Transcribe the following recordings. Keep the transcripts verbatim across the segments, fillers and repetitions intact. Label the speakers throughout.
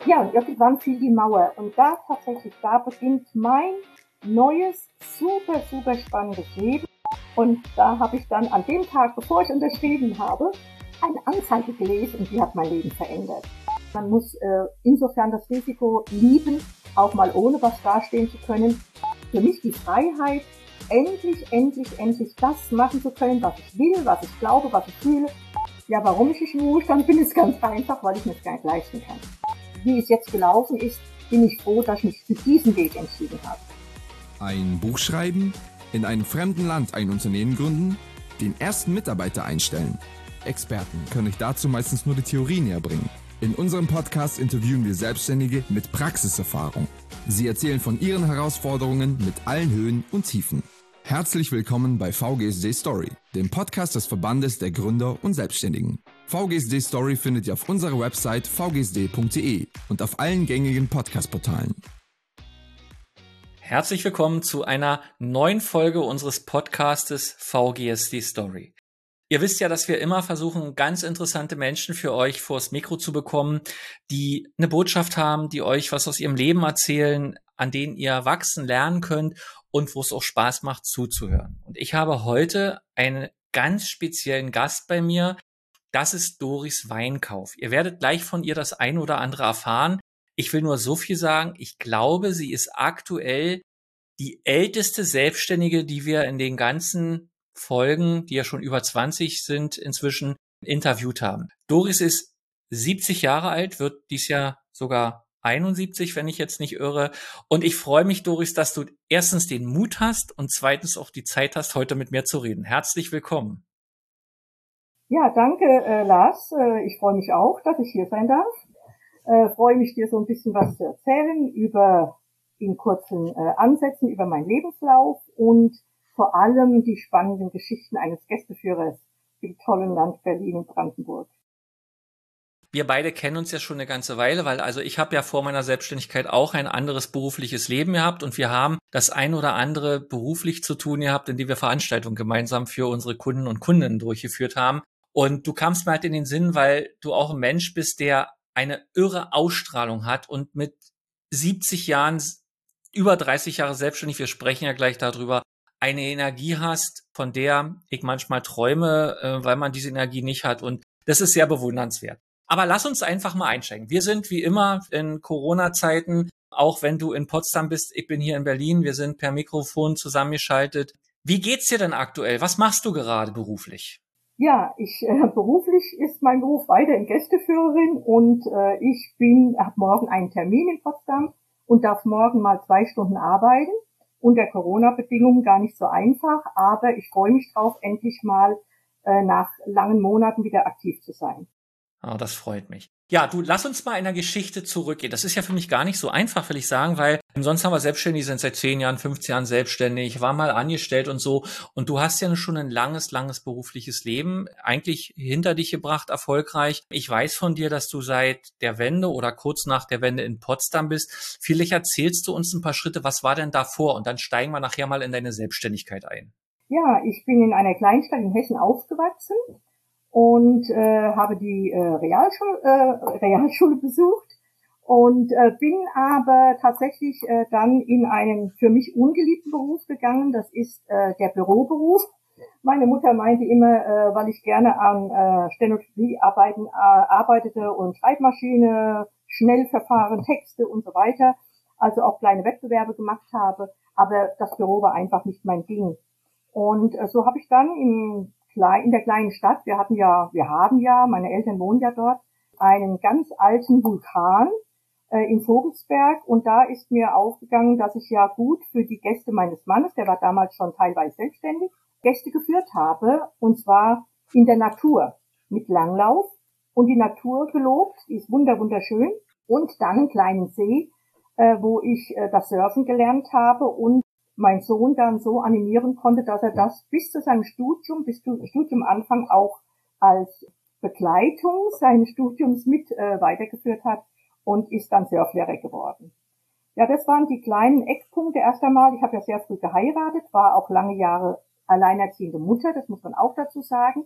Speaker 1: Ja, und irgendwann fiel die Mauer. Und da tatsächlich, da beginnt mein neues, super, super spannendes Leben. Und da habe ich dann an dem Tag, bevor ich unterschrieben habe, eine Anzeige gelesen und die hat mein Leben verändert. Man muss äh, insofern das Risiko lieben, auch mal ohne was dastehen zu können. Für mich die Freiheit, endlich, endlich, endlich das machen zu können, was ich will, was ich glaube, was ich fühle. Ja, warum ich nicht im Ruhestand bin, ist ganz einfach, weil ich mir das gar nicht leisten kann. Wie es jetzt gelaufen ist, bin ich froh, dass ich mich für diesen Weg entschieden habe.
Speaker 2: Ein Buch schreiben, in einem fremden Land ein Unternehmen gründen, den ersten Mitarbeiter einstellen. Experten können euch dazu meistens nur die Theorie näher bringen. In unserem Podcast interviewen wir Selbstständige mit Praxiserfahrung. Sie erzählen von ihren Herausforderungen mit allen Höhen und Tiefen. Herzlich willkommen bei V G S D Story, dem Podcast des Verbandes der Gründer und Selbstständigen. V G S D Story findet ihr auf unserer Website v g s d punkt d e und auf allen gängigen Podcast-Portalen.
Speaker 3: Herzlich willkommen zu einer neuen Folge unseres Podcastes V G S D Story. Ihr wisst ja, dass wir immer versuchen, ganz interessante Menschen für euch vors Mikro zu bekommen, die eine Botschaft haben, die euch was aus ihrem Leben erzählen, an denen ihr wachsen lernen könnt und wo es auch Spaß macht zuzuhören. Und ich habe heute einen ganz speziellen Gast bei mir. Das ist Doris Weinkauf. Ihr werdet gleich von ihr das ein oder andere erfahren. Ich will nur so viel sagen. Ich glaube, sie ist aktuell die älteste Selbstständige, die wir in den ganzen Folgen, die ja schon über zwanzig sind, inzwischen interviewt haben. Doris ist siebzig Jahre alt, wird dies Jahr sogar einundsiebzig, wenn ich jetzt nicht irre. Und ich freue mich, Doris, dass du erstens den Mut hast und zweitens auch die Zeit hast, heute mit mir zu reden. Herzlich willkommen.
Speaker 1: Ja, danke, äh, Lars. Äh, ich freue mich auch, dass ich hier sein darf. Äh, freue mich, dir so ein bisschen was zu erzählen über in kurzen äh, Ansätzen über meinen Lebenslauf und vor allem die spannenden Geschichten eines Gästeführers im tollen Land Berlin und Brandenburg.
Speaker 3: Wir beide kennen uns ja schon eine ganze Weile, weil also ich habe ja vor meiner Selbstständigkeit auch ein anderes berufliches Leben gehabt und wir haben das ein oder andere beruflich zu tun gehabt, in dem wir Veranstaltungen gemeinsam für unsere Kunden und Kundinnen durchgeführt haben. Und du kamst mir halt in den Sinn, weil du auch ein Mensch bist, der eine irre Ausstrahlung hat und mit siebzig Jahren, über dreißig Jahre selbstständig, wir sprechen ja gleich darüber, eine Energie hast, von der ich manchmal träume, äh, weil man diese Energie nicht hat. Und das ist sehr bewundernswert. Aber lass uns einfach mal einsteigen. Wir sind wie immer in Corona-Zeiten, auch wenn du in Potsdam bist, ich bin hier in Berlin, wir sind per Mikrofon zusammengeschaltet. Wie geht's dir denn aktuell? Was machst du gerade beruflich?
Speaker 1: Ja, ich äh, beruflich ist mein Beruf weiterhin Gästeführerin und äh, ich bin habe morgen einen Termin in Potsdam und darf morgen mal zwei Stunden arbeiten. Unter Corona-Bedingungen gar nicht so einfach, aber ich freue mich drauf, endlich mal äh, nach langen Monaten wieder aktiv zu sein.
Speaker 3: Oh, das freut mich. Ja, du, lass uns mal in der Geschichte zurückgehen. Das ist ja für mich gar nicht so einfach, will ich sagen, weil sonst haben wir Selbstständige, sind seit zehn Jahren, fünfzehn Jahren selbstständig, war mal angestellt und so. Und du hast ja schon ein langes, langes berufliches Leben eigentlich hinter dich gebracht, erfolgreich. Ich weiß von dir, dass du seit der Wende oder kurz nach der Wende in Potsdam bist. Vielleicht erzählst du uns ein paar Schritte, was war denn davor? Und dann steigen wir nachher mal in deine Selbstständigkeit ein.
Speaker 1: Ja, ich bin in einer Kleinstadt in Hessen aufgewachsen und äh, habe die äh, Realschule, äh, Realschule besucht und äh, bin aber tatsächlich äh, dann in einen für mich ungeliebten Beruf gegangen. Das ist äh, der Büroberuf. Meine Mutter meinte immer, äh, weil ich gerne an äh, Stenografiearbeiten äh, arbeitete und Schreibmaschine, Schnellverfahren, Texte und so weiter, also auch kleine Wettbewerbe gemacht habe, aber das Büro war einfach nicht mein Ding. Und äh, so habe ich dann im in der kleinen Stadt, wir hatten ja, wir haben ja, meine Eltern wohnen ja dort, einen ganz alten Vulkan äh, in Vogelsberg und da ist mir aufgegangen, dass ich ja gut für die Gäste meines Mannes, der war damals schon teilweise selbstständig, Gäste geführt habe und zwar in der Natur mit Langlauf und die Natur gelobt, die ist wunder wunderschön und dann einen kleinen See, äh, wo ich äh, das Surfen gelernt habe und mein Sohn dann so animieren konnte, dass er das bis zu seinem Studium, bis zum Studiumanfang auch als Begleitung seines Studiums mit äh, weitergeführt hat und ist dann Surflehrer geworden. Ja, das waren die kleinen Eckpunkte erst einmal. Ich habe ja sehr früh geheiratet, war auch lange Jahre alleinerziehende Mutter, das muss man auch dazu sagen.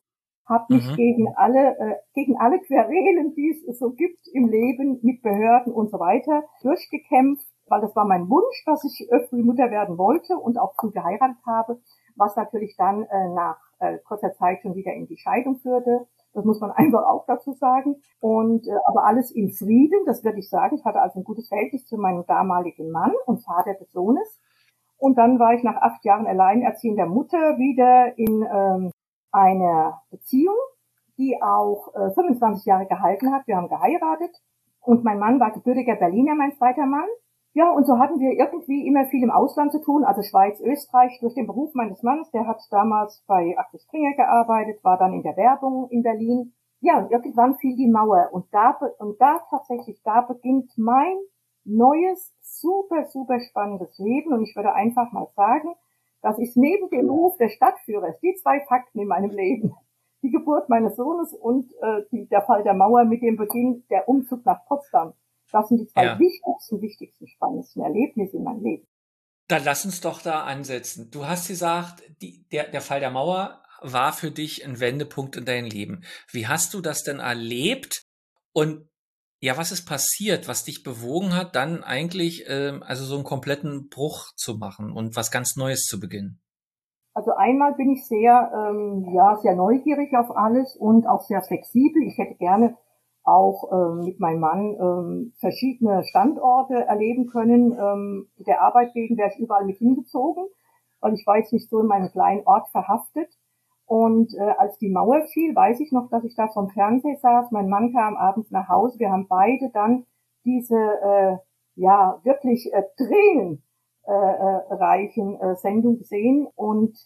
Speaker 1: habe mich
Speaker 3: Mhm.
Speaker 1: gegen alle äh, gegen alle Querelen, die es so gibt im Leben mit Behörden und so weiter, durchgekämpft, weil das war mein Wunsch, dass ich äh, früh Mutter werden wollte und auch früh geheiratet habe, was natürlich dann äh, nach äh, kurzer Zeit schon wieder in die Scheidung führte. Das muss man einfach auch dazu sagen. Und äh, aber alles in Frieden, das würde ich sagen. Ich hatte also ein gutes Verhältnis zu meinem damaligen Mann und Vater des Sohnes. Und dann war ich nach acht Jahren alleinerziehender Mutter wieder in ähm, einer Beziehung, die auch äh, fünfundzwanzig Jahre gehalten hat. Wir haben geheiratet und mein Mann war gebürtiger Berliner, mein zweiter Mann. Ja, und so hatten wir irgendwie immer viel im Ausland zu tun, also Schweiz, Österreich, durch den Beruf meines Mannes. Der hat damals bei Axel Springer gearbeitet, war dann in der Werbung in Berlin. Ja, und irgendwann fiel die Mauer und da, und da tatsächlich, da beginnt mein neues, super, super spannendes Leben. Und ich würde einfach mal sagen, das ist neben dem Beruf des Stadtführers die zwei Fakten in meinem Leben. Die Geburt meines Sohnes und äh, die, der Fall der Mauer mit dem Beginn der Umzug nach Potsdam. Das sind die zwei
Speaker 3: Ja.
Speaker 1: wichtigsten, wichtigsten, spannendsten Erlebnisse in meinem Leben.
Speaker 3: Dann lass uns doch da ansetzen. Du hast gesagt, die, der, der Fall der Mauer war für dich ein Wendepunkt in deinem Leben. Wie hast du das denn erlebt? Und ja, was ist passiert, was dich bewogen hat, dann eigentlich ähm, also so einen kompletten Bruch zu machen und was ganz Neues zu beginnen?
Speaker 1: Also einmal bin ich sehr, ähm, ja, sehr neugierig auf alles und auch sehr flexibel. Ich hätte gerne auch ähm, mit meinem Mann ähm, verschiedene Standorte erleben können. Ähm, der Arbeit wegen wäre ich überall mit hingezogen, weil ich war jetzt nicht so in meinem kleinen Ort verhaftet. Und äh, als die Mauer fiel, weiß ich noch, dass ich da vom Fernseher saß. Mein Mann kam abends nach Hause. Wir haben beide dann diese, äh, ja, wirklich äh, Tränen äh, äh, reichen äh, Sendung gesehen. Und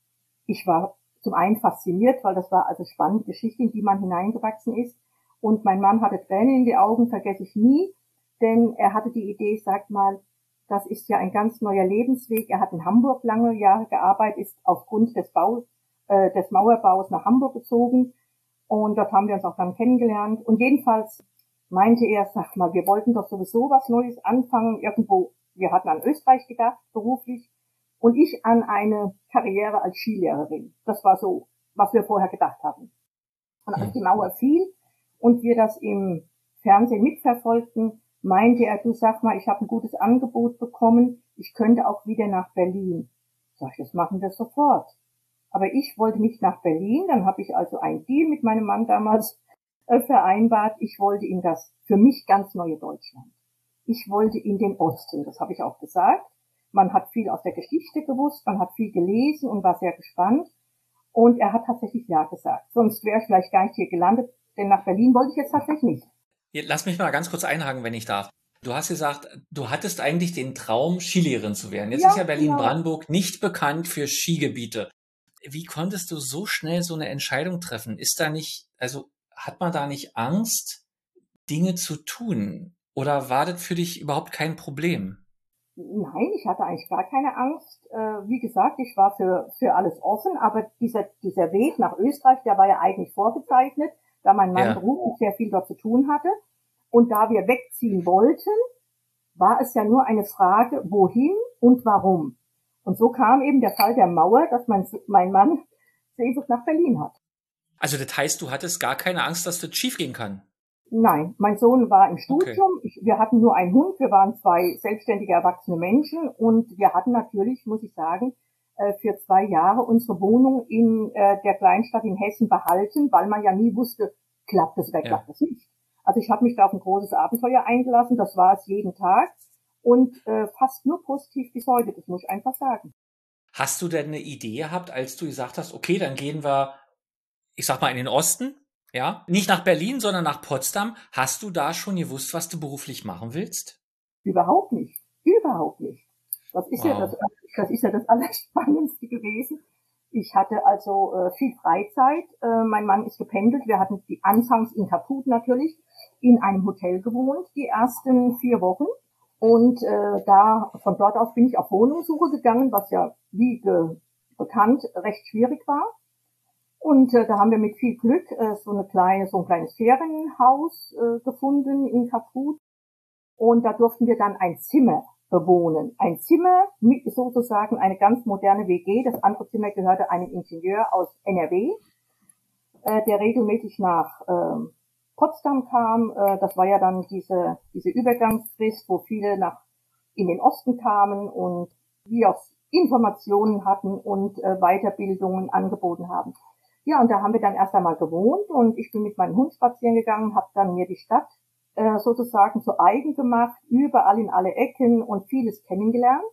Speaker 1: ich war zum einen fasziniert, weil das war also spannende Geschichte, in die man hineingewachsen ist. Und mein Mann hatte Tränen in die Augen, vergesse ich nie, denn er hatte die Idee, sagt mal, das ist ja ein ganz neuer Lebensweg. Er hat in Hamburg lange Jahre gearbeitet, ist aufgrund des Baus, äh, des Mauerbaus nach Hamburg gezogen. Und dort haben wir uns auch dann kennengelernt. Und jedenfalls meinte er, sag mal, wir wollten doch sowieso was Neues anfangen, irgendwo. Wir hatten an Österreich gedacht, beruflich. Und ich an eine Karriere als Skilehrerin. Das war so, was wir vorher gedacht hatten. Und als die Mauer fiel und wir das im Fernsehen mitverfolgten, meinte er, du sag mal, ich habe ein gutes Angebot bekommen, ich könnte auch wieder nach Berlin. Sag ich, das machen wir sofort. Aber ich wollte nicht nach Berlin, dann habe ich also einen Deal mit meinem Mann damals äh, vereinbart. Ich wollte in das für mich ganz neue Deutschland. Ich wollte in den Osten, das habe ich auch gesagt. Man hat viel aus der Geschichte gewusst, man hat viel gelesen und war sehr gespannt. Und er hat tatsächlich Ja gesagt. Sonst wäre ich vielleicht gar nicht hier gelandet, denn nach Berlin wollte ich jetzt tatsächlich nicht.
Speaker 3: Lass mich mal ganz kurz einhaken, wenn ich darf. Du hast gesagt, du hattest eigentlich den Traum, Skilehrerin zu werden. Jetzt
Speaker 1: Ja,
Speaker 3: ist ja Berlin-Brandenburg
Speaker 1: genau.
Speaker 3: nicht bekannt für Skigebiete. Wie konntest du so schnell so eine Entscheidung treffen? Ist da nicht, also hat man da nicht Angst, Dinge zu tun? Oder war das für dich überhaupt kein Problem?
Speaker 1: Nein, ich hatte eigentlich gar keine Angst. Äh, wie gesagt, ich war für für alles offen, aber dieser dieser Weg nach Österreich, der war ja eigentlich vorgezeichnet, da mein Mann
Speaker 3: Ja.
Speaker 1: beruflich sehr viel dort zu tun hatte. Und da wir wegziehen wollten, war es ja nur eine Frage, wohin und warum. Und so kam eben der Fall der Mauer, dass mein, mein Mann Sehnsucht nach Berlin hat.
Speaker 3: Also das heißt, du hattest gar keine Angst, dass das schiefgehen kann?
Speaker 1: Nein, mein Sohn war im
Speaker 3: Okay.
Speaker 1: Studium. Ich, wir hatten nur einen Hund. Wir waren zwei selbstständige erwachsene Menschen und wir hatten natürlich, muss ich sagen, äh, für zwei Jahre unsere Wohnung in äh, der Kleinstadt in Hessen behalten, weil man ja nie wusste, klappt es oder
Speaker 3: Ja.
Speaker 1: klappt es nicht. Also ich habe mich da auf ein großes Abenteuer eingelassen. Das war es jeden Tag und äh, fast nur positiv bis heute. Das muss ich einfach sagen.
Speaker 3: Hast du denn eine Idee gehabt, als du gesagt hast, okay, dann gehen wir, ich sag mal, in den Osten, ja? Nicht nach Berlin, sondern nach Potsdam. Hast du da schon gewusst, was du beruflich machen willst?
Speaker 1: Überhaupt nicht. Überhaupt nicht. Das ist ja das,
Speaker 3: Wow.
Speaker 1: das ist ja das Allerspannendste gewesen. Ich hatte also äh, viel Freizeit. Äh, mein Mann ist gependelt. Wir hatten die anfangs in Kaput natürlich in einem Hotel gewohnt, die ersten vier Wochen. Und äh, da von dort aus bin ich auf Wohnungssuche gegangen, was ja wie ge bekannt recht schwierig war. Und äh, da haben wir mit viel Glück äh, so eine kleine, so ein kleines Ferienhaus äh, gefunden in Kaput. Und da durften wir dann ein Zimmer bewohnen. Ein Zimmer mit sozusagen eine ganz moderne W G. Das andere Zimmer gehörte einem Ingenieur aus N R W. äh, der regelmäßig nach äh, Potsdam kam. Äh, das war ja dann diese diese Übergangsfrist, wo viele nach in den Osten kamen und wie auch Informationen hatten und äh, Weiterbildungen angeboten haben. Ja, und da haben wir dann erst einmal gewohnt und ich bin mit meinem Hund spazieren gegangen, habe dann mir die Stadt äh, sozusagen zu eigen gemacht, überall in alle Ecken und vieles kennengelernt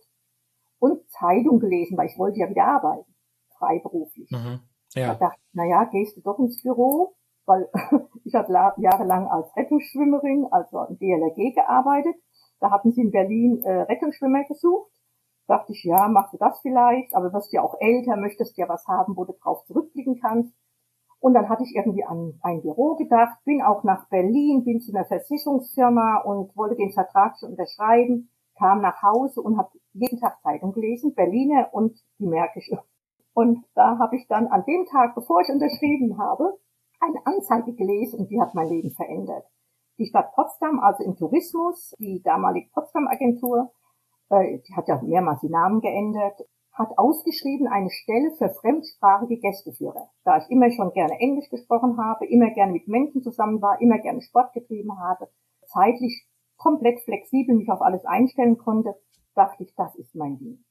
Speaker 1: und Zeitung gelesen, weil ich wollte ja wieder arbeiten, freiberuflich.
Speaker 3: Mhm. Ja.
Speaker 1: Da dachte ich, naja, gehst du doch ins Büro, weil ich habe jahrelang als Rettungsschwimmerin, also im D L R G gearbeitet. Da hatten sie in Berlin äh, Rettungsschwimmer gesucht. Dachte ich, ja, machst du das vielleicht, aber wirst ja auch älter, möchtest ja was haben, wo du drauf zurückblicken kannst. Und dann hatte ich irgendwie an ein Büro gedacht, bin auch nach Berlin, bin zu einer Versicherungsfirma und wollte den Vertrag schon unterschreiben, kam nach Hause und habe jeden Tag Zeitung gelesen, Berliner und die Märkische. Und da habe ich dann an dem Tag, bevor ich unterschrieben habe, eine Anzeige gelesen und die hat mein Leben verändert. Die Stadt Potsdam, also im Tourismus, die damalige Potsdam-Agentur, äh, die hat ja mehrmals die Namen geändert, hat ausgeschrieben eine Stelle für fremdsprachige Gästeführer. Da ich immer schon gerne Englisch gesprochen habe, immer gerne mit Menschen zusammen war, immer gerne Sport getrieben habe, zeitlich komplett flexibel mich auf alles einstellen konnte, dachte ich, das ist mein Ding.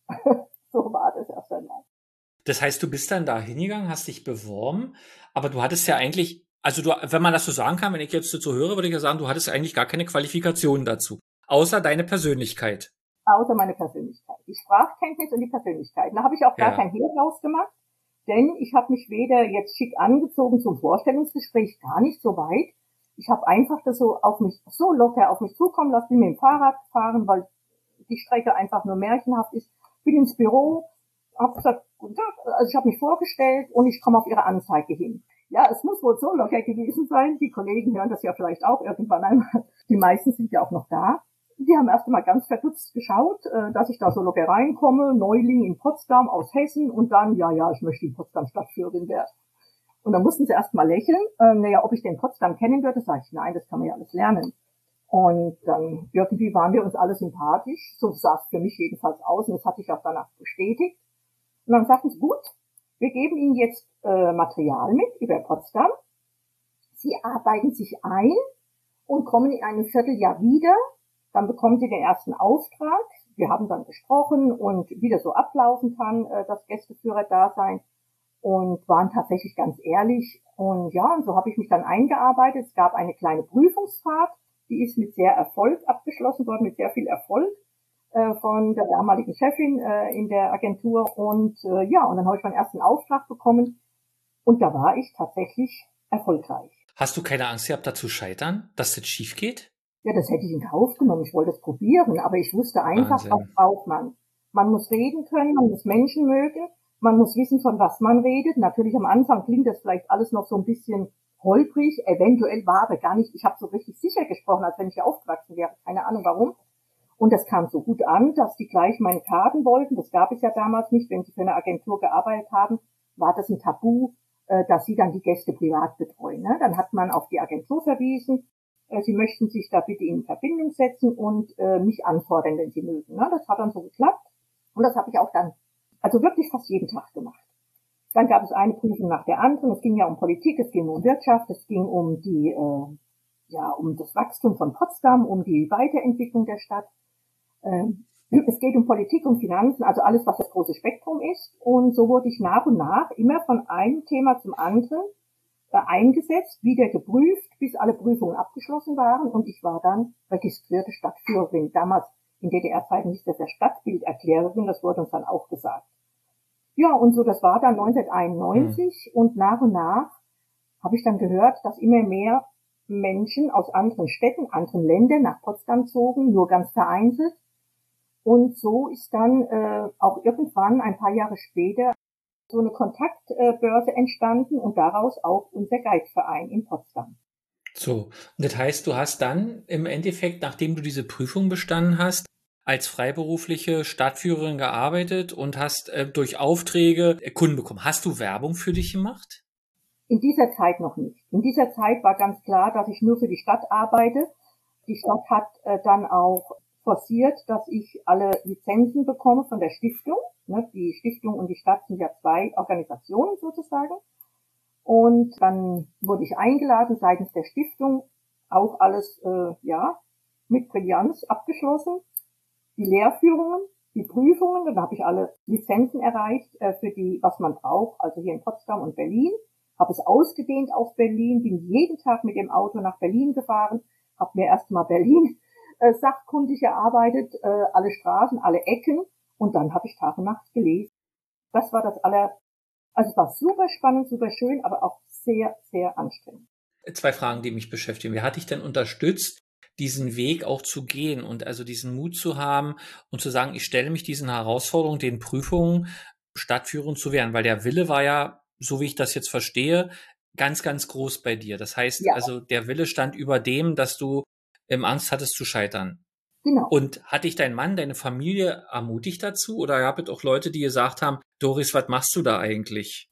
Speaker 1: So war das erst einmal.
Speaker 3: Das heißt, du bist dann da hingegangen, hast dich beworben, aber du hattest ja eigentlich, also du, wenn man das so sagen kann, wenn ich jetzt dazu höre, würde ich ja sagen, du hattest eigentlich gar keine Qualifikationen dazu, außer deine Persönlichkeit.
Speaker 1: Außer meine Persönlichkeit. Die Sprachkenntnis und die Persönlichkeit. Da habe ich auch gar ja. kein Hehl rausgemacht, denn ich habe mich weder jetzt schick angezogen zum Vorstellungsgespräch, gar nicht so weit. Ich habe einfach das so auf mich, so locker auf mich zukommen lassen, bin mit dem Fahrrad gefahren, weil die Strecke einfach nur märchenhaft ist. Bin ins Büro, habe gesagt, guten Tag, also ich habe mich vorgestellt und ich komme auf Ihre Anzeige hin. Ja, es muss wohl so locker gewesen sein. Die Kollegen hören das ja vielleicht auch irgendwann einmal. Die meisten sind ja auch noch da. Die haben erst einmal ganz verdutzt geschaut, dass ich da so locker reinkomme, Neuling in Potsdam aus Hessen und dann, ja, ja, ich möchte in Potsdam Stadtführerin werden. Und dann mussten sie erst mal lächeln, äh, naja, ob ich den Potsdam kennen würde, sage ich, nein, das kann man ja alles lernen. Und dann irgendwie waren wir uns alle sympathisch, so sah es für mich jedenfalls aus und das hatte ich auch danach bestätigt. Und dann sagten sie, gut, wir geben Ihnen jetzt äh, Material mit über Potsdam. Sie arbeiten sich ein und kommen in einem Vierteljahr wieder. Dann bekommen Sie den ersten Auftrag. Wir haben dann gesprochen und wie das so ablaufen kann, äh, das Gästeführer-Dasein. Und waren tatsächlich ganz ehrlich. Und ja, und so habe ich mich dann eingearbeitet. Es gab eine kleine Prüfungsfahrt, die ist mit sehr Erfolg abgeschlossen worden, mit sehr viel Erfolg äh, von der damaligen Chefin äh, in der Agentur. Und äh, ja, und dann habe ich meinen ersten Auftrag bekommen. Und da war ich tatsächlich erfolgreich.
Speaker 3: Hast du keine Angst gehabt, da zu scheitern, dass das schief geht?
Speaker 1: Ja, das hätte ich in Kauf genommen. Ich wollte es probieren, aber ich wusste einfach,
Speaker 3: Wahnsinn.
Speaker 1: Was braucht man. Man muss reden können, man muss Menschen mögen, man muss wissen, von was man redet. Natürlich am Anfang klingt das vielleicht alles noch so ein bisschen holprig, eventuell war aber gar nicht. Ich habe so richtig sicher gesprochen, als wenn ich hier aufgewachsen wäre. Keine Ahnung warum. Und das kam so gut an, dass die gleich meine Karten wollten. Das gab es ja damals nicht. Wenn sie für eine Agentur gearbeitet haben, war das ein Tabu, dass sie dann die Gäste privat betreuen. Dann hat man auf die Agentur verwiesen. Sie möchten sich da bitte in Verbindung setzen und äh, mich anfordern, wenn Sie mögen. Ne? Das hat dann so geklappt und das habe ich auch dann, also wirklich fast jeden Tag gemacht. Dann gab es eine Prüfung nach der anderen. Es ging ja um Politik, es ging um Wirtschaft, es ging um die, äh, ja, um das Wachstum von Potsdam, um die Weiterentwicklung der Stadt. Äh, es geht um Politik und Finanzen, also alles, was das große Spektrum ist. Und so wurde ich nach und nach immer von einem Thema zum anderen eingesetzt, wieder geprüft, bis alle Prüfungen abgeschlossen waren und ich war dann registrierte Stadtführerin. Damals in D D R-Zeiten hieß das ja Stadtbilderklärerin, das wurde uns dann auch gesagt. Ja, und so, das war dann neunzehnhunderteinundneunzig mhm. und nach und nach habe ich dann gehört, dass immer mehr Menschen aus anderen Städten, anderen Ländern nach Potsdam zogen, nur ganz vereinzelt. Und so ist dann äh, auch irgendwann ein paar Jahre später so eine Kontaktbörse entstanden und daraus auch unser Guideverein in Potsdam.
Speaker 3: So, und das heißt, du hast dann im Endeffekt, nachdem du diese Prüfung bestanden hast, als freiberufliche Stadtführerin gearbeitet und hast äh, durch Aufträge Kunden bekommen. Hast du Werbung für dich gemacht?
Speaker 1: In dieser Zeit noch nicht. In dieser Zeit war ganz klar, dass ich nur für die Stadt arbeite. Die Stadt hat äh, dann auch forciert, dass ich alle Lizenzen bekomme von der Stiftung. Die Stiftung und die Stadt sind ja zwei Organisationen sozusagen. Und dann wurde ich eingeladen seitens der Stiftung, auch alles, äh, ja, mit Brillanz abgeschlossen. Die Lehrführungen, die Prüfungen, dann habe ich alle Lizenzen erreicht äh, für die, was man braucht, also hier in Potsdam und Berlin. Habe es ausgedehnt auf Berlin, bin jeden Tag mit dem Auto nach Berlin gefahren, habe mir erstmal Berlin äh, sachkundig erarbeitet, äh, alle Straßen, alle Ecken, und dann habe ich Tag und Nacht gelesen. Das war das aller, also es war super spannend, super schön, aber auch sehr, sehr anstrengend.
Speaker 3: Zwei Fragen, die mich beschäftigen. Wer hat dich denn unterstützt, diesen Weg auch zu gehen und also diesen Mut zu haben und zu sagen, ich stelle mich diesen Herausforderungen, den Prüfungen stadtführend zu werden? Weil der Wille war ja, so wie ich das jetzt verstehe, ganz, ganz groß bei dir. Das heißt,
Speaker 1: Ja.
Speaker 3: also der Wille stand über dem, dass du ähm, Angst hattest zu scheitern.
Speaker 1: Genau.
Speaker 3: Und hat dich dein Mann, deine Familie ermutigt dazu? Oder gab es auch Leute, die gesagt haben, Doris, was machst du da eigentlich?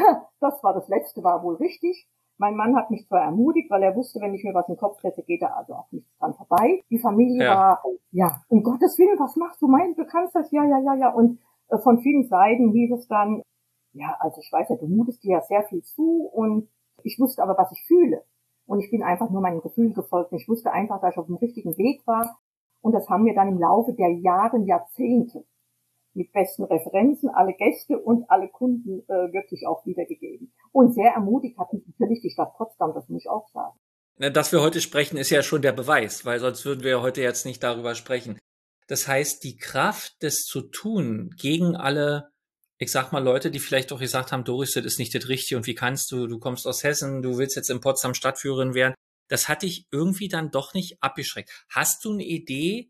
Speaker 1: Das war das Letzte, war wohl richtig. Mein Mann hat mich zwar ermutigt, weil er wusste, wenn ich mir was in den Kopf setze, geht da also auch nichts dran vorbei. Die Familie
Speaker 3: Ja.
Speaker 1: war, ja, um Gottes Willen, was machst du? Mein, du kannst das, ja, ja, ja, ja. Und äh, von vielen Seiten hieß es dann, ja, also ich weiß ja, du mutest dir ja sehr viel zu, und ich wusste aber, was ich fühle. Und ich bin einfach nur meinem Gefühl gefolgt. Und ich wusste einfach, dass ich auf dem richtigen Weg war. Und das haben wir dann im Laufe der Jahre, Jahrzehnte mit besten Referenzen alle Gäste und alle Kunden äh, wirklich auch wiedergegeben. Und sehr ermutigt hat mich natürlich die Stadt Potsdam, das muss ich auch sagen.
Speaker 3: Dass wir heute sprechen, ist ja schon der Beweis, weil sonst würden wir heute jetzt nicht darüber sprechen. Das heißt, die Kraft, das zu tun gegen alle, ich sag mal, Leute, die vielleicht auch gesagt haben, Doris, das ist nicht das Richtige und wie kannst du, du kommst aus Hessen, du willst jetzt in Potsdam Stadtführerin werden, das hat dich irgendwie dann doch nicht abgeschreckt. Hast du eine Idee,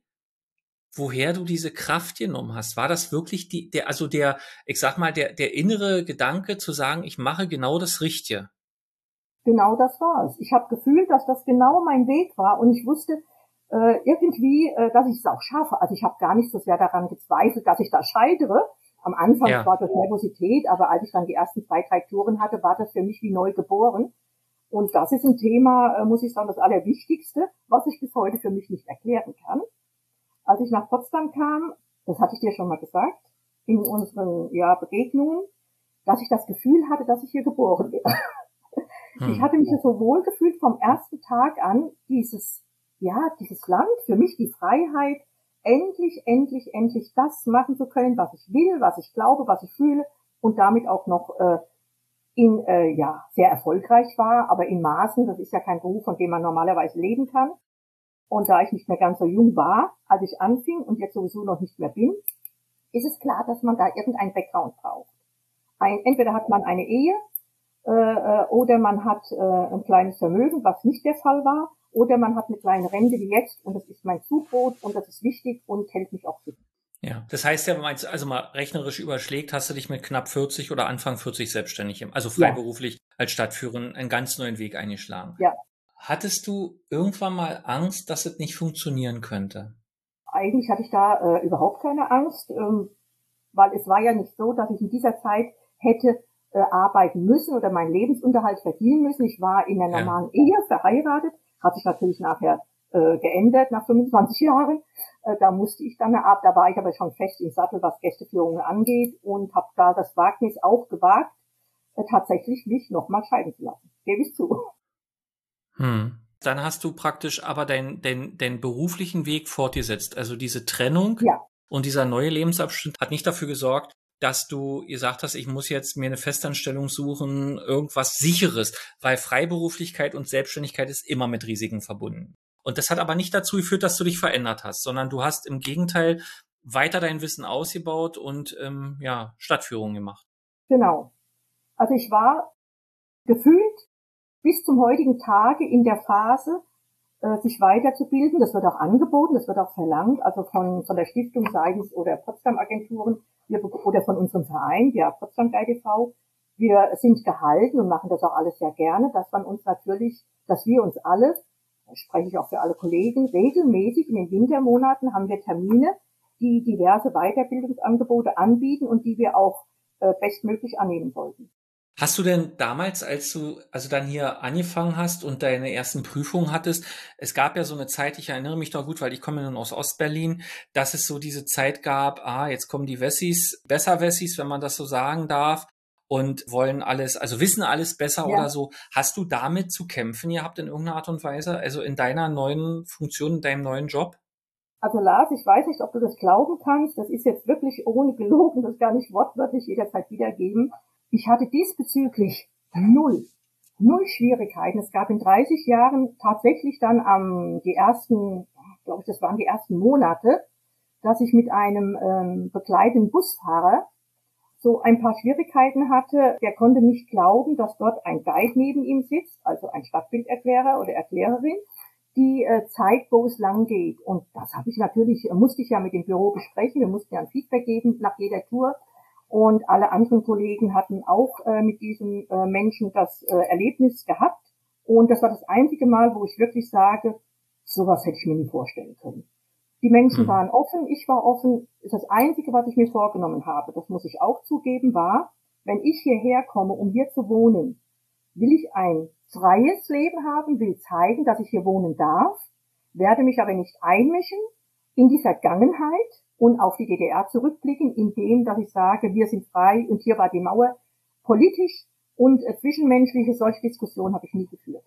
Speaker 3: woher du diese Kraft genommen hast? War das wirklich die, der, also der, ich sag mal, der, der innere Gedanke zu sagen, ich mache genau das Richtige?
Speaker 1: Genau das war es. Ich habe gefühlt, dass das genau mein Weg war, und ich wusste äh, irgendwie, äh, dass ich es auch schaffe. Also ich habe gar nicht so sehr daran gezweifelt, dass ich da scheitere. Am Anfang
Speaker 3: Ja.
Speaker 1: war das Nervosität, aber als ich dann die ersten zwei, drei Touren hatte, war das für mich wie neu geboren. Und das ist ein Thema, äh, muss ich sagen, das Allerwichtigste, was ich bis heute für mich nicht erklären kann. Als ich nach Potsdam kam, das hatte ich dir schon mal gesagt, in unseren ja, Begegnungen, dass ich das Gefühl hatte, dass ich hier geboren bin. Hm. Ich hatte mich so wohl gefühlt vom ersten Tag an, dieses, ja, dieses Land, für mich die Freiheit, endlich, endlich, endlich das machen zu können, was ich will, was ich glaube, was ich fühle, und damit auch noch äh, in, äh, ja, sehr erfolgreich war, aber in Maßen. Das ist ja kein Beruf, von dem man normalerweise leben kann. Und da ich nicht mehr ganz so jung war, als ich anfing und jetzt sowieso noch nicht mehr bin, ist es klar, dass man da irgendein Background braucht. Ein, entweder hat man eine Ehe, äh, oder man hat äh, ein kleines Vermögen, was nicht der Fall war, oder man hat eine kleine Rente wie jetzt, und das ist mein Zubrot und das ist wichtig und hält mich auch fit.
Speaker 3: Ja, das heißt ja, wenn man jetzt also mal rechnerisch überschlägt, hast du dich mit knapp vierzig oder Anfang vierzig selbstständig, also freiberuflich ja. als Stadtführerin einen ganz neuen Weg eingeschlagen.
Speaker 1: Ja.
Speaker 3: Hattest du irgendwann mal Angst, dass es nicht funktionieren könnte?
Speaker 1: Eigentlich hatte ich da äh, überhaupt keine Angst, ähm, weil es war ja nicht so, dass ich in dieser Zeit hätte äh, arbeiten müssen oder meinen Lebensunterhalt verdienen müssen. Ich war in einer normalen ja. Ehe verheiratet, hat sich natürlich nachher äh, geändert nach fünfundzwanzig Jahren. Äh, da musste ich dann ab, da war ich aber schon fest im Sattel, was Gästeführungen angeht, und habe da das Wagnis auch gewagt, äh, tatsächlich mich nochmal scheiden zu lassen. Gebe ich zu.
Speaker 3: Hm. Dann hast du praktisch aber deinen dein, dein beruflichen Weg fortgesetzt. Also diese Trennung
Speaker 1: ja.
Speaker 3: und dieser neue Lebensabschnitt hat nicht dafür gesorgt, dass du gesagt hast, ich muss jetzt mir eine Festanstellung suchen, irgendwas Sicheres, weil Freiberuflichkeit und Selbstständigkeit ist immer mit Risiken verbunden. Und das hat aber nicht dazu geführt, dass du dich verändert hast, sondern du hast im Gegenteil weiter dein Wissen ausgebaut und ähm, ja, Stadtführungen gemacht.
Speaker 1: Genau. Also ich war gefühlt bis zum heutigen Tage in der Phase, äh, sich weiterzubilden. Das wird auch angeboten, das wird auch verlangt, also von, von der Stiftung seitens oder Potsdam-Agenturen wir, oder von unserem Verein, der Potsdam Guide e V. Wir sind gehalten und machen das auch alles sehr gerne, dass man uns natürlich, dass wir uns alle, da spreche ich auch für alle Kollegen, regelmäßig in den Wintermonaten haben wir Termine, die diverse Weiterbildungsangebote anbieten und die wir auch äh, bestmöglich annehmen sollten.
Speaker 3: Hast du denn damals, als du also dann hier angefangen hast und deine ersten Prüfungen hattest, es gab ja so eine Zeit, ich erinnere mich noch gut, weil ich komme nun aus Ostberlin, dass es so diese Zeit gab, ah, jetzt kommen die Wessis, besser Wessis, wenn man das so sagen darf, und wollen alles, also wissen alles besser
Speaker 1: Ja.
Speaker 3: oder so. Hast du damit zu kämpfen gehabt in irgendeiner Art und Weise? Also in deiner neuen Funktion, in deinem neuen Job?
Speaker 1: Also Lars, ich weiß nicht, ob du das glauben kannst. Das ist jetzt wirklich ohne gelogen, das kann ich wortwörtlich jederzeit wiedergeben. Ich hatte diesbezüglich null, null Schwierigkeiten. Es gab in dreißig Jahren tatsächlich dann am, die ersten, glaube ich, das waren die ersten Monate, dass ich mit einem ähm, begleitenden Busfahrer so ein paar Schwierigkeiten hatte. Der konnte nicht glauben, dass dort ein Guide neben ihm sitzt, also ein Stadtbilderklärer oder Erklärerin, die äh, zeigt, wo es lang geht. Und das habe ich natürlich, musste ich ja mit dem Büro besprechen. Wir mussten ja ein Feedback geben nach jeder Tour. Und alle anderen Kollegen hatten auch äh, mit diesem äh, Menschen das äh, Erlebnis gehabt. Und das war das einzige Mal, wo ich wirklich sage, sowas hätte ich mir nie vorstellen können. Die Menschen waren offen, ich war offen. Das Einzige, was ich mir vorgenommen habe, das muss ich auch zugeben, war, wenn ich hierher komme, um hier zu wohnen, will ich ein freies Leben haben, will zeigen, dass ich hier wohnen darf, werde mich aber nicht einmischen in die Vergangenheit und auf die D D R zurückblicken, indem, dass ich sage, wir sind frei und hier war die Mauer. Politisch und äh, zwischenmenschliche, solche Diskussionen habe ich nie geführt.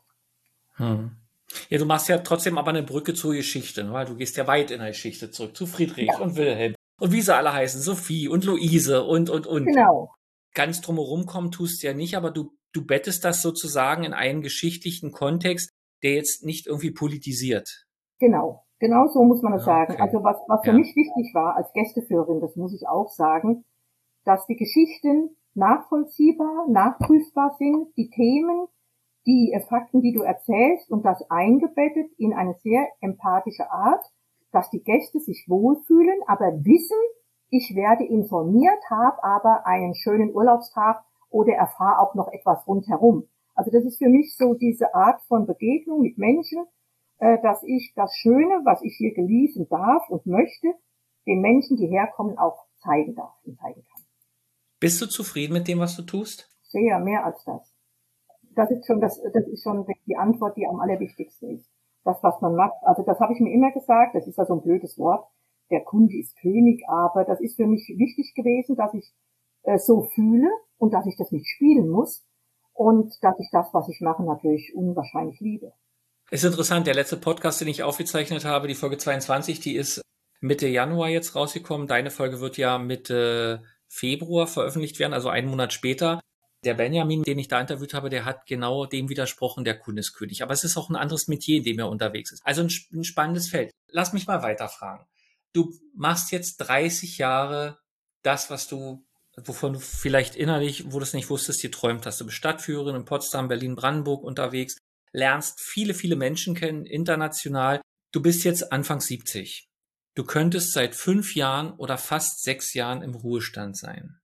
Speaker 3: Hm. Ja, du machst ja trotzdem aber eine Brücke zur Geschichte, ne? Weil du gehst ja weit in der Geschichte zurück, zu Friedrich ja. und Wilhelm und wie sie alle heißen, Sophie und Luise und, und, und.
Speaker 1: Genau.
Speaker 3: Ganz drumherum kommen tust du ja nicht, aber du, du bettest das sozusagen in einen geschichtlichen Kontext, der jetzt nicht irgendwie politisiert.
Speaker 1: Genau, genau so muss man es
Speaker 3: Ja,
Speaker 1: sagen.
Speaker 3: okay.
Speaker 1: Also was, was für
Speaker 3: Ja.
Speaker 1: mich wichtig war als Gästeführerin, das muss ich auch sagen, dass die Geschichten nachvollziehbar, nachprüfbar sind, die Themen, die äh, Fakten, die du erzählst und das eingebettet in eine sehr empathische Art, dass die Gäste sich wohlfühlen, aber wissen, ich werde informiert, habe aber einen schönen Urlaubstag oder erfahre auch noch etwas rundherum. Also das ist für mich so diese Art von Begegnung mit Menschen, äh, dass ich das Schöne, was ich hier genießen darf und möchte, den Menschen, die herkommen, auch zeigen darf und zeigen kann.
Speaker 3: Bist du zufrieden mit dem, was du tust?
Speaker 1: Sehr, mehr als das. Das ist schon das, das ist schon die Antwort, die am allerwichtigsten ist. Das, was man macht. Also das habe ich mir immer gesagt, das ist ja so ein blödes Wort. Der Kunde ist König, aber das ist für mich wichtig gewesen, dass ich äh, so fühle und dass ich das nicht spielen muss und dass ich das, was ich mache, natürlich unwahrscheinlich liebe.
Speaker 3: Ist interessant, der letzte Podcast, den ich aufgezeichnet habe, die Folge zweiundzwanzig, die ist Mitte Januar jetzt rausgekommen. Deine Folge wird ja Mitte Februar veröffentlicht werden, also einen Monat später. Der Benjamin, den ich da interviewt habe, der hat genau dem widersprochen, der Kunde ist König. Aber es ist auch ein anderes Metier, in dem er unterwegs ist. Also ein, ein spannendes Feld. Lass mich mal weiterfragen. Du machst jetzt dreißig Jahre das, was du, wovon du vielleicht innerlich, wo du es nicht wusstest, geträumt hast. Du bist Stadtführerin in Potsdam, Berlin, Brandenburg unterwegs, lernst viele, viele Menschen kennen, international. Du bist jetzt Anfang siebzig. Du könntest seit fünf Jahren oder fast sechs Jahren im Ruhestand sein.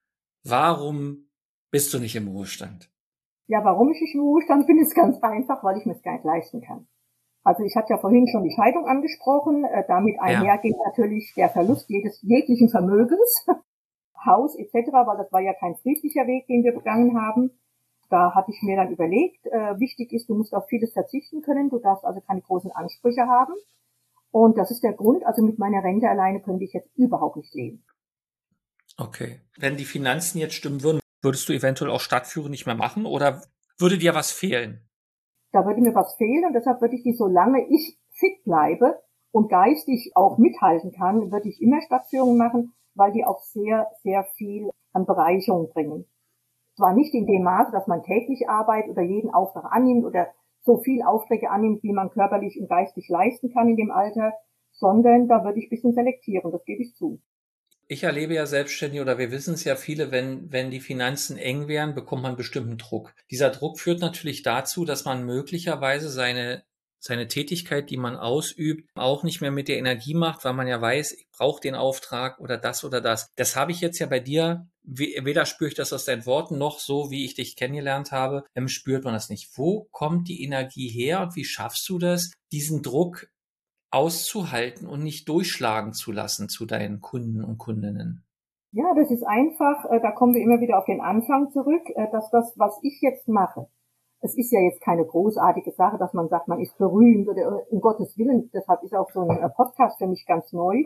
Speaker 3: Warum bist du nicht im Ruhestand?
Speaker 1: Ja, warum ich nicht im Ruhestand bin, ist ganz einfach, weil ich mir es gar nicht leisten kann. Also ich hatte ja vorhin schon die Scheidung angesprochen, äh, damit einhergeht ja. natürlich der Verlust jedes jeglichen Vermögens, Haus et cetera, weil das war ja kein friedlicher Weg, den wir begangen haben. Da hatte ich mir dann überlegt, äh, wichtig ist, du musst auf vieles verzichten können, du darfst also keine großen Ansprüche haben. Und das ist der Grund, also mit meiner Rente alleine könnte ich jetzt überhaupt nicht leben.
Speaker 3: Okay. Wenn die Finanzen jetzt stimmen würden, würdest du eventuell auch Stadtführung nicht mehr machen oder würde dir was fehlen?
Speaker 1: Da würde mir was fehlen und deshalb würde ich die, solange ich fit bleibe und geistig auch mithalten kann, würde ich immer Stadtführungen machen, weil die auch sehr, sehr viel an Bereicherung bringen. Zwar nicht in dem Maße, dass man täglich arbeitet oder jeden Auftrag annimmt oder so viel Aufträge annimmt, wie man körperlich und geistig leisten kann in dem Alter, sondern da würde ich ein bisschen selektieren, das gebe ich zu.
Speaker 3: Ich erlebe ja selbstständig oder wir wissen es ja viele, wenn, wenn die Finanzen eng wären, bekommt man bestimmten Druck. Dieser Druck führt natürlich dazu, dass man möglicherweise seine, seine Tätigkeit, die man ausübt, auch nicht mehr mit der Energie macht, weil man ja weiß, ich brauche den Auftrag oder das oder das. Das habe ich jetzt ja bei dir, weder spüre ich das aus deinen Worten, noch so, wie ich dich kennengelernt habe, spürt man das nicht. Wo kommt die Energie her und wie schaffst du das, diesen Druck auszuhalten und nicht durchschlagen zu lassen zu deinen Kunden und Kundinnen?
Speaker 1: Ja, das ist einfach, da kommen wir immer wieder auf den Anfang zurück, dass das, was ich jetzt mache, es ist ja jetzt keine großartige Sache, dass man sagt, man ist berühmt oder um Gottes Willen, deshalb ist auch so ein Podcast für mich ganz neu.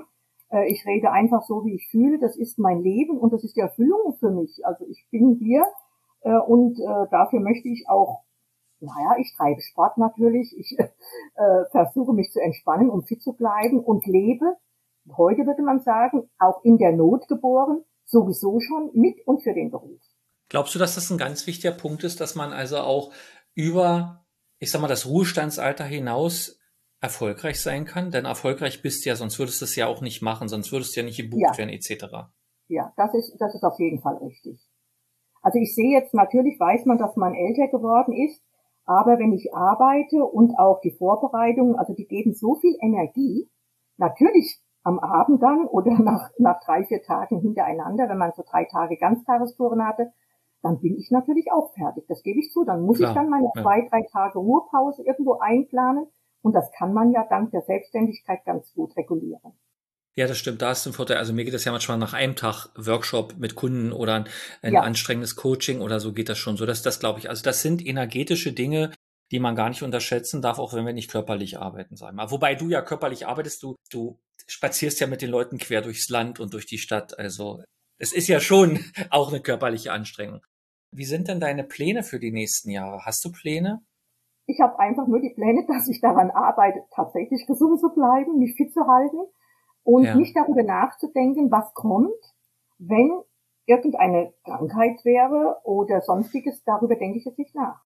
Speaker 1: Äh, ich rede einfach so, wie ich fühle. Das ist mein Leben und das ist die Erfüllung für mich. Also ich bin hier äh, und äh, dafür möchte ich auch, naja, ich treibe Sport natürlich. Ich äh, versuche mich zu entspannen, um fit zu bleiben und lebe, heute würde man sagen, auch in der Not geboren, sowieso schon mit und für den Beruf.
Speaker 3: Glaubst du, dass das ein ganz wichtiger Punkt ist, dass man also auch über, ich sag mal, das Ruhestandsalter hinaus erfolgreich sein kann? Denn erfolgreich bist du ja, sonst würdest du es ja auch nicht machen, sonst würdest du ja nicht gebucht
Speaker 1: Ja.
Speaker 3: werden, et cetera.
Speaker 1: Ja, das ist, das ist auf jeden Fall richtig. Also ich sehe jetzt, natürlich weiß man, dass man älter geworden ist, aber wenn ich arbeite und auch die Vorbereitungen, also die geben so viel Energie, natürlich am Abend dann oder nach, nach drei, vier Tagen hintereinander, wenn man so drei Tage Ganztagestouren hatte, dann bin ich natürlich auch fertig, das gebe ich zu. Dann muss
Speaker 3: Klar,
Speaker 1: ich dann meine
Speaker 3: ja.
Speaker 1: zwei, drei Tage Ruhepause irgendwo einplanen und das kann man ja dank der Selbstständigkeit ganz gut regulieren.
Speaker 3: Ja, das stimmt, da ist ein Vorteil. Also mir geht das ja manchmal nach einem Tag Workshop mit Kunden oder ein, ein
Speaker 1: Ja.
Speaker 3: anstrengendes Coaching oder so geht das schon so. Das, das glaube ich. Also das sind energetische Dinge, die man gar nicht unterschätzen darf, auch wenn wir nicht körperlich arbeiten, sagen wir mal. Wobei du ja körperlich arbeitest, du, du spazierst ja mit den Leuten quer durchs Land und durch die Stadt. Also es ist ja schon auch eine körperliche Anstrengung. Wie sind denn deine Pläne für die nächsten Jahre? Hast du Pläne?
Speaker 1: Ich habe einfach nur die Pläne, dass ich daran arbeite, tatsächlich gesund zu bleiben, mich fit zu halten und
Speaker 3: Ja.
Speaker 1: nicht darüber nachzudenken, was kommt, wenn irgendeine Krankheit wäre oder sonstiges. Darüber denke ich jetzt nicht nach.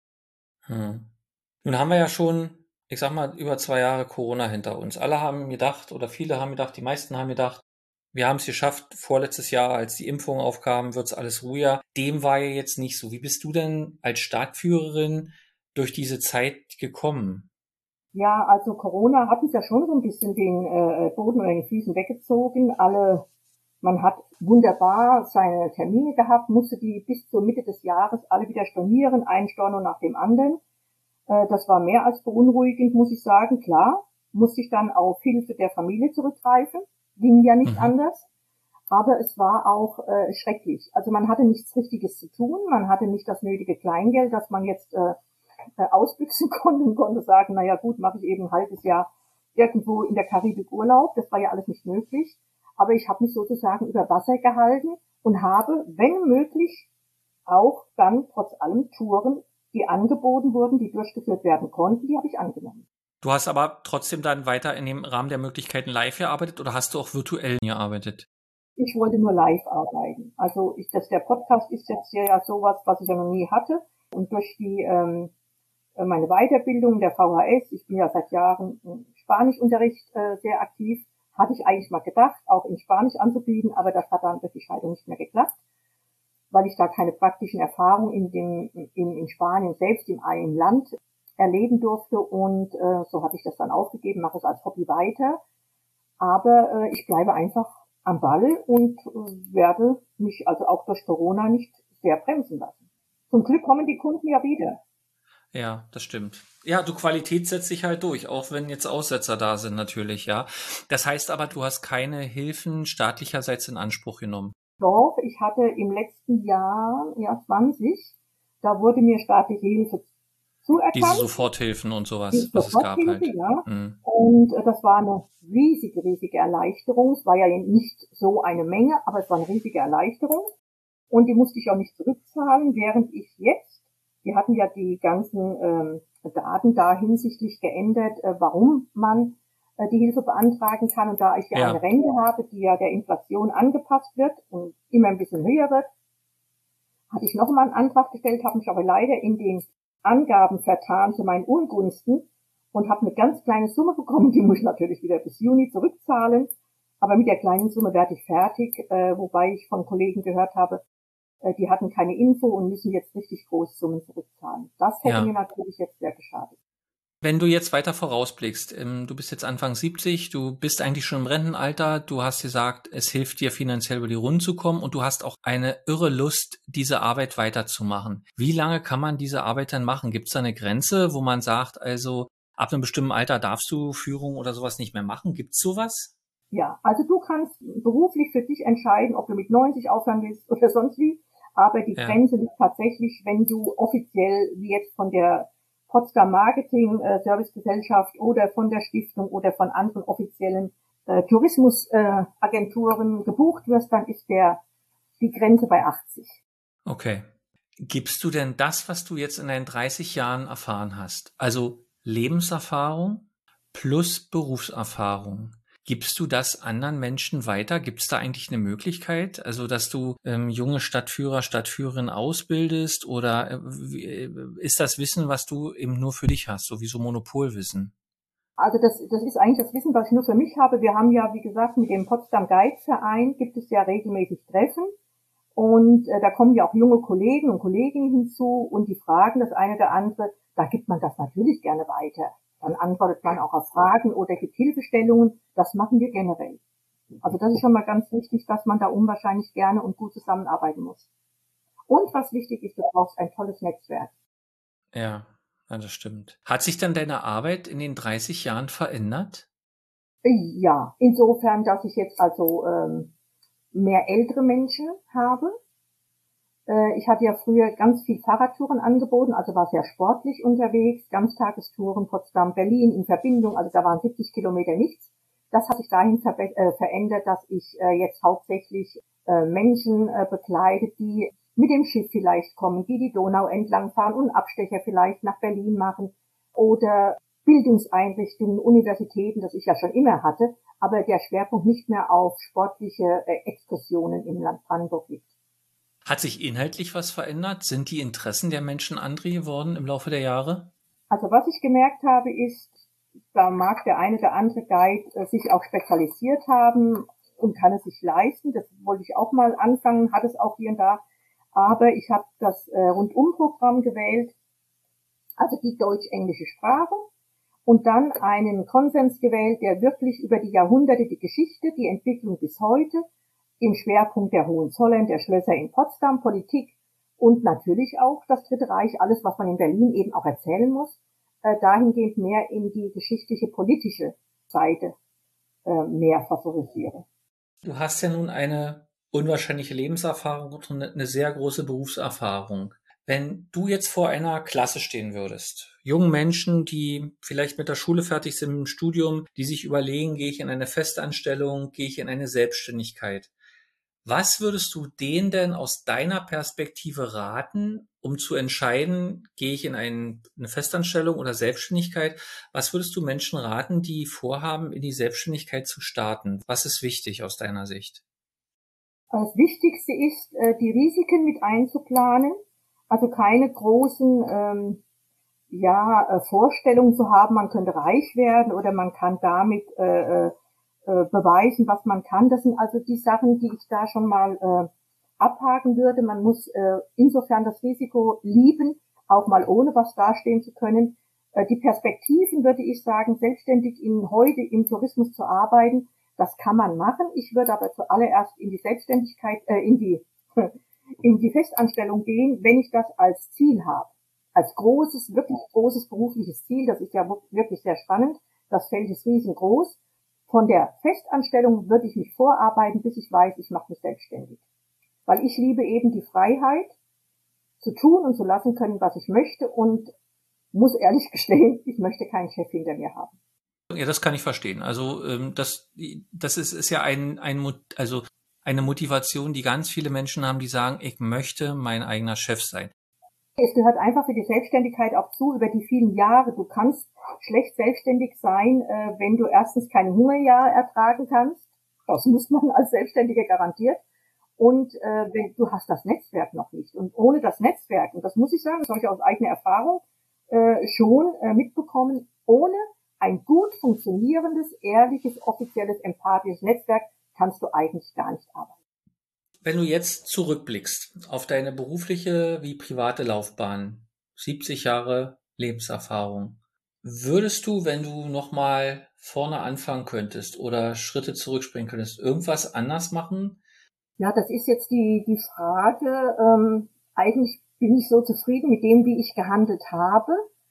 Speaker 3: Hm. Nun haben wir ja schon, ich sag mal, über zwei Jahre Corona hinter uns. Alle haben gedacht, oder viele haben gedacht, die meisten haben gedacht, wir haben es geschafft, vorletztes Jahr, als die Impfung aufkam, wird es alles ruhiger. Dem war ja jetzt nicht so. Wie bist du denn als Starkführerin durch diese Zeit gekommen?
Speaker 1: Ja, also Corona hat uns ja schon so ein bisschen den äh, Boden unter den Füßen weggezogen. Alle, man hat wunderbar seine Termine gehabt, musste die bis zur Mitte des Jahres alle wieder stornieren, ein Storno nach dem anderen. Äh, das war mehr als beunruhigend, muss ich sagen. Klar, musste ich dann auf Hilfe der Familie zurückgreifen, ging ja nicht
Speaker 3: Mhm.
Speaker 1: anders. Aber es war auch äh, schrecklich. Also man hatte nichts Richtiges zu tun, man hatte nicht das nötige Kleingeld, dass man jetzt äh, äh, ausbüchsen konnte und konnte sagen, naja gut, mache ich eben ein halbes Jahr irgendwo in der Karibik Urlaub. Das war ja alles nicht möglich. Aber ich habe mich sozusagen über Wasser gehalten und habe, wenn möglich, auch dann trotz allem Touren, die angeboten wurden, die durchgeführt werden konnten, die habe ich angenommen.
Speaker 3: Du hast aber trotzdem dann weiter in dem Rahmen der Möglichkeiten live gearbeitet oder hast du auch virtuell gearbeitet?
Speaker 1: Ich wollte nur live arbeiten. Also ich, das, der Podcast ist jetzt ja sowas, was ich ja noch nie hatte. Und durch die ähm, meine Weiterbildung der V H S, ich bin ja seit Jahren im Spanischunterricht äh, sehr aktiv, hatte ich eigentlich mal gedacht, auch in Spanisch anzubieten, aber das hat dann durch die Scheidung nicht mehr geklappt, weil ich da keine praktischen Erfahrungen in dem in, in Spanien selbst im, im Land erleben durfte und äh, so habe ich das dann aufgegeben, mache es als Hobby weiter, aber äh, ich bleibe einfach am Ball und äh, werde mich also auch durch Corona nicht sehr bremsen lassen. Zum Glück kommen die Kunden ja wieder.
Speaker 3: Ja, das stimmt. Ja, du, Qualität setzt sich halt durch, auch wenn jetzt Aussetzer da sind natürlich, ja. Das heißt aber, du hast keine Hilfen staatlicherseits in Anspruch genommen.
Speaker 1: Doch, ich hatte im letzten Jahr, ja zwanzig, da wurde mir staatliche Hilfe zuerkannt.
Speaker 3: Diese Soforthilfen und sowas,
Speaker 1: Die
Speaker 3: was es gab halt.
Speaker 1: ja.
Speaker 3: Mhm.
Speaker 1: Und äh, das war eine riesige, riesige Erleichterung. Es war ja nicht so eine Menge, aber es war eine riesige Erleichterung. Und die musste ich auch nicht zurückzahlen, während ich jetzt, wir hatten ja die ganzen ähm, Daten da hinsichtlich geändert, äh, warum man äh, die Hilfe beantragen kann. Und da ich ja,
Speaker 3: Ja.
Speaker 1: eine Rente habe, die ja der Inflation angepasst wird und immer ein bisschen höher wird, hatte ich nochmal einen Antrag gestellt, habe mich aber leider in den Angaben vertan zu meinen Ungunsten und habe eine ganz kleine Summe bekommen, die muss ich natürlich wieder bis Juni zurückzahlen. Aber mit der kleinen Summe werde ich fertig, äh, wobei ich von Kollegen gehört habe, äh, die hatten keine Info und müssen jetzt richtig große Summen zurückzahlen. Das hätte
Speaker 3: Ja.
Speaker 1: mir natürlich jetzt sehr geschadet.
Speaker 3: Wenn du jetzt weiter vorausblickst, ähm, du bist jetzt Anfang siebzig, du bist eigentlich schon im Rentenalter, du hast gesagt, es hilft dir finanziell über die Runden zu kommen und du hast auch eine irre Lust, diese Arbeit weiterzumachen. Wie lange kann man diese Arbeit dann machen? Gibt es da eine Grenze, wo man sagt, also ab einem bestimmten Alter darfst du Führung oder sowas nicht mehr machen? Gibt es sowas?
Speaker 1: Ja, also du kannst beruflich für dich entscheiden, ob du mit neunzig aufhören willst oder sonst wie, aber die
Speaker 3: Ja.
Speaker 1: Grenze liegt tatsächlich, wenn du offiziell, wie jetzt von der Potsdam Marketing äh, Service Gesellschaft oder von der Stiftung oder von anderen offiziellen äh, Tourismusagenturen äh, gebucht wirst, dann ist der die Grenze bei achtzig.
Speaker 3: Okay. Gibst du denn das, was du jetzt in deinen dreißig Jahren erfahren hast, also Lebenserfahrung plus Berufserfahrung, gibst du das anderen Menschen weiter? Gibt es da eigentlich eine Möglichkeit, also dass du ähm, junge Stadtführer, Stadtführerinnen ausbildest, oder äh, wie, äh, ist das Wissen, was du eben nur für dich hast, sowieso Monopolwissen?
Speaker 1: Also das, das ist eigentlich das Wissen, was ich nur für mich habe. Wir haben ja, wie gesagt, mit dem Potsdam Guide Verein gibt es ja regelmäßig Treffen. Und äh, da kommen ja auch junge Kollegen und Kolleginnen hinzu und die fragen das eine oder andere. Da gibt man das natürlich gerne weiter. Dann antwortet man auch auf Fragen oder gibt Hilfestellungen. Das machen wir generell. Also das ist schon mal ganz wichtig, dass man da unwahrscheinlich gerne und gut zusammenarbeiten muss. Und was wichtig ist, du brauchst ein tolles Netzwerk.
Speaker 3: Ja, ja, das stimmt. Hat sich dann deine Arbeit in den dreißig Jahren verändert?
Speaker 1: Ja, insofern, dass ich jetzt also ähm, mehr ältere Menschen habe. Äh, ich hatte ja früher ganz viel Fahrradtouren angeboten, also war sehr sportlich unterwegs, Ganztagestouren Potsdam, Berlin in Verbindung, also da waren siebzig Kilometer nichts. Das hat sich dahin ver äh, verändert, dass ich äh, jetzt hauptsächlich äh, Menschen äh, begleite, die mit dem Schiff vielleicht kommen, die die Donau entlang fahren und Abstecher vielleicht nach Berlin machen oder Bildungseinrichtungen, Universitäten, das ich ja schon immer hatte, aber der Schwerpunkt nicht mehr auf sportliche äh, Exkursionen im Land Brandenburg liegt.
Speaker 3: Hat sich inhaltlich was verändert? Sind die Interessen der Menschen andere geworden im Laufe der Jahre?
Speaker 1: Also was ich gemerkt habe ist, da mag der eine oder andere Guide äh, sich auch spezialisiert haben und kann es sich leisten. Das wollte ich auch mal anfangen, hat es auch hier und da. Aber ich habe das äh, Rundumprogramm gewählt, also die deutsch-englische Sprache. Und dann einen Konsens gewählt, der wirklich über die Jahrhunderte die Geschichte, die Entwicklung bis heute, im Schwerpunkt der Hohenzollern, der Schlösser in Potsdam, Politik und natürlich auch das Dritte Reich, alles, was man in Berlin eben auch erzählen muss, äh, dahingehend mehr in die geschichtliche, politische Seite äh, mehr favorisiere.
Speaker 3: Du hast ja nun eine unwahrscheinliche Lebenserfahrung und eine sehr große Berufserfahrung. Wenn du jetzt vor einer Klasse stehen würdest, jungen Menschen, die vielleicht mit der Schule fertig sind, im Studium, die sich überlegen, gehe ich in eine Festanstellung, gehe ich in eine Selbstständigkeit. Was würdest du denen denn aus deiner Perspektive raten, um zu entscheiden, gehe ich in ein, eine Festanstellung oder Selbstständigkeit? Was würdest du Menschen raten, die vorhaben, in die Selbstständigkeit zu starten? Was ist wichtig aus deiner Sicht?
Speaker 1: Das Wichtigste ist, die Risiken mit einzuplanen. Also keine großen ähm, ja, Vorstellungen zu haben, man könnte reich werden oder man kann damit äh, äh, beweisen, was man kann. Das sind also die Sachen, die ich da schon mal äh, abhaken würde. Man muss äh, insofern das Risiko lieben, auch mal ohne was dastehen zu können. Äh, die Perspektiven, würde ich sagen, selbstständig in heute im Tourismus zu arbeiten, das kann man machen. Ich würde aber zuallererst in die Selbstständigkeit, äh, in die in die Festanstellung gehen, wenn ich das als Ziel habe. Als großes, wirklich großes berufliches Ziel, das ist ja wirklich sehr spannend, das Feld ist riesengroß. Von der Festanstellung würde ich mich vorarbeiten, bis ich weiß, ich mache mich selbstständig. Weil ich liebe eben die Freiheit, zu tun und zu lassen können, was ich möchte und muss ehrlich gestehen, ich möchte keinen Chef hinter mir haben.
Speaker 3: Ja, das kann ich verstehen. Also das, das ist, ist ja ein, ein, also eine Motivation, die ganz viele Menschen haben, die sagen, ich möchte mein eigener Chef sein.
Speaker 1: Es gehört einfach für die Selbstständigkeit auch zu, über die vielen Jahre. Du kannst schlecht selbstständig sein, äh, wenn du erstens keine Hungerjahre ertragen kannst. Das muss man als Selbstständiger garantiert. Und äh, wenn, du hast das Netzwerk noch nicht. Und ohne das Netzwerk, und das muss ich sagen, das habe ich aus eigener Erfahrung äh, schon äh, mitbekommen, ohne ein gut funktionierendes, ehrliches, offizielles, empathisches Netzwerk kannst du eigentlich gar nicht arbeiten.
Speaker 3: Wenn du jetzt zurückblickst auf deine berufliche wie private Laufbahn, siebzig Jahre Lebenserfahrung, würdest du, wenn du nochmal vorne anfangen könntest oder Schritte zurückspringen könntest, irgendwas anders machen?
Speaker 1: Ja, das ist jetzt die die Frage. Ähm, eigentlich bin ich so zufrieden mit dem, wie ich gehandelt habe.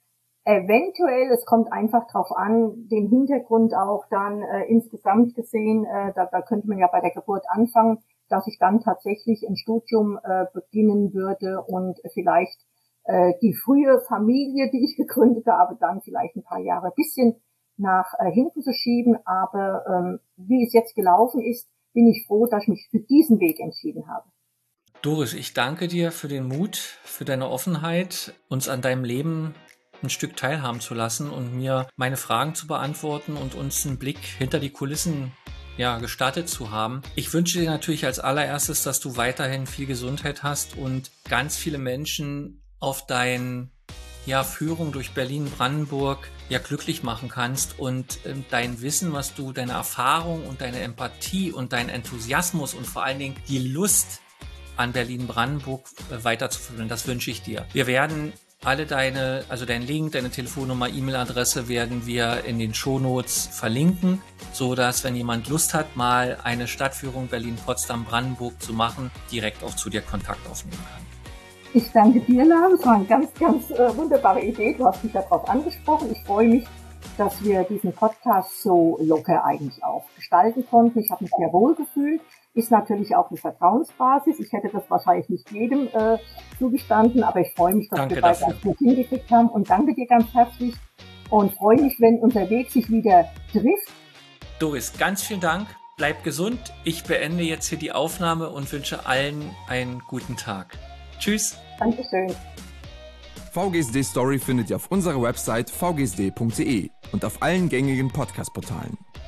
Speaker 1: Eventuell, es kommt einfach drauf an, den Hintergrund auch dann äh, insgesamt gesehen, äh, da, da könnte man ja bei der Geburt anfangen, dass ich dann tatsächlich ein Studium äh, beginnen würde und vielleicht äh, die frühe Familie, die ich gegründet habe, dann vielleicht ein paar Jahre ein bisschen nach äh, hinten zu schieben. Aber ähm, wie es jetzt gelaufen ist, bin ich froh, dass ich mich für diesen Weg entschieden habe.
Speaker 3: Doris, ich danke dir für den Mut, für deine Offenheit, uns an deinem Leben ein Stück teilhaben zu lassen und mir meine Fragen zu beantworten und uns einen Blick hinter die Kulissen ja, gestattet zu haben. Ich wünsche dir natürlich als allererstes, dass du weiterhin viel Gesundheit hast und ganz viele Menschen auf dein ja, Führung durch Berlin-Brandenburg ja glücklich machen kannst und äh, dein Wissen, was du, deine Erfahrung und deine Empathie und dein Enthusiasmus und vor allen Dingen die Lust an Berlin-Brandenburg äh, weiterzuführen. Das wünsche ich dir. Wir werden alle deine, also dein Link, deine Telefonnummer, E-Mail-Adresse werden wir in den Shownotes verlinken, so dass, wenn jemand Lust hat, mal eine Stadtführung Berlin-Potsdam-Brandenburg zu machen, direkt auch zu dir Kontakt aufnehmen kann.
Speaker 1: Ich danke dir, Lara. Das war eine ganz, ganz äh, wunderbare Idee. Du hast mich darauf angesprochen. Ich freue mich, dass wir diesen Podcast so locker eigentlich auch gestalten konnten. Ich habe mich sehr wohl gefühlt. Ist natürlich auch eine Vertrauensbasis. Ich hätte das wahrscheinlich nicht jedem äh, zugestanden, aber ich freue mich, dass
Speaker 3: danke
Speaker 1: wir beide das gut hingekriegt haben und danke dir ganz herzlich und freue mich, wenn unser Weg sich wieder trifft.
Speaker 3: Doris, ganz vielen Dank. Bleib gesund. Ich beende jetzt hier die Aufnahme und wünsche allen einen guten Tag. Tschüss.
Speaker 1: Dankeschön.
Speaker 2: V G S D Story findet ihr auf unserer Website v g s d punkt d e und auf allen gängigen Podcast-Portalen.